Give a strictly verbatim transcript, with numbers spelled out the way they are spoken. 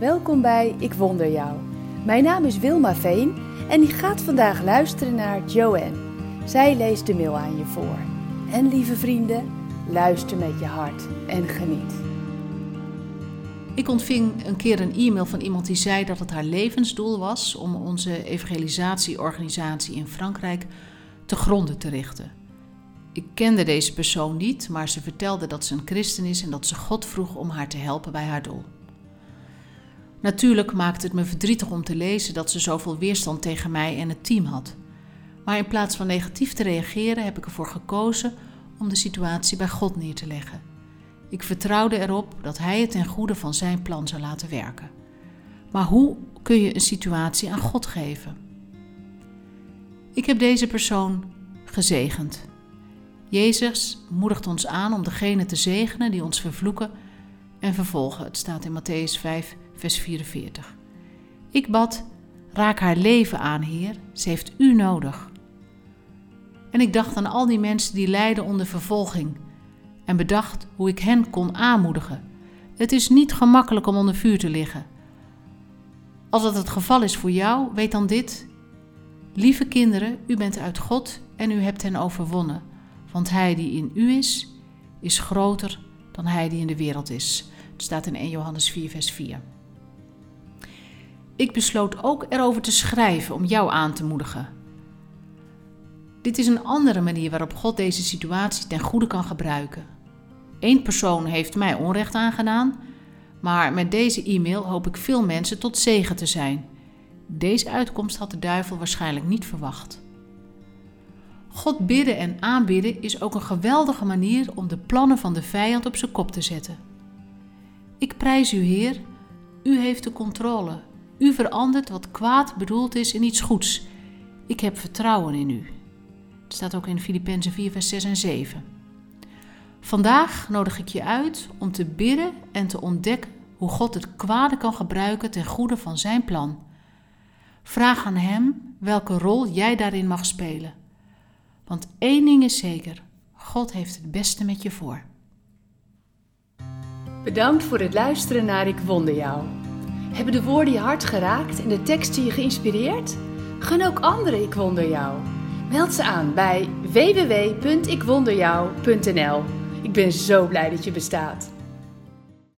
welkom bij Ik Wonder Jou. Mijn naam is Wilma Veen en ik ga vandaag luisteren naar Joanne. Zij leest de mail aan je voor. En lieve vrienden, luister met je hart en geniet. Ik ontving een keer een e-mail van iemand die zei dat het haar levensdoel was om onze evangelisatieorganisatie in Frankrijk te gronden te richten. Ik kende deze persoon niet, maar ze vertelde dat ze een christen is en dat ze God vroeg om haar te helpen bij haar doel. Natuurlijk maakte het me verdrietig om te lezen dat ze zoveel weerstand tegen mij en het team had. Maar in plaats van negatief te reageren heb ik ervoor gekozen om de situatie bij God neer te leggen. Ik vertrouwde erop dat Hij het ten goede van zijn plan zou laten werken. Maar hoe kun je een situatie aan God geven? Ik heb deze persoon gezegend. Jezus moedigt ons aan om degene te zegenen die ons vervloeken en vervolgen. Het staat in Mattheüs vijf, vers vierenveertig. Ik bad, raak haar leven aan, Heer, ze heeft U nodig. En ik dacht aan al die mensen die lijden onder vervolging en bedacht hoe ik hen kon aanmoedigen. Het is niet gemakkelijk om onder vuur te liggen. Als dat het geval is voor jou, weet dan dit. Lieve kinderen, u bent uit God en u hebt hen overwonnen. Want Hij die in u is, is groter dan hij die in de wereld is. Het staat in eerste Johannes vier, vers vier. Ik besloot ook erover te schrijven om jou aan te moedigen. Dit is een andere manier waarop God deze situatie ten goede kan gebruiken. Eén persoon heeft mij onrecht aangedaan, maar met deze e-mail hoop ik veel mensen tot zegen te zijn. Deze uitkomst had de duivel waarschijnlijk niet verwacht. God bidden en aanbidden is ook een geweldige manier om de plannen van de vijand op zijn kop te zetten. Ik prijs u, Heer, u heeft de controle. U verandert wat kwaad bedoeld is in iets goeds. Ik heb vertrouwen in u. Het staat ook in Filippenzen vier, vers zes en zeven. Vandaag nodig ik je uit om te bidden en te ontdekken hoe God het kwade kan gebruiken ten goede van zijn plan. Vraag aan hem welke rol jij daarin mag spelen. Want één ding is zeker, God heeft het beste met je voor. Bedankt voor het luisteren naar Ik Wonder Jou. Hebben de woorden je hart geraakt en de teksten je geïnspireerd? Gun ook anderen Ik Wonder Jou. Meld ze aan bij w w w punt ik wonder jou punt n l. Ik ben zo blij dat je bestaat.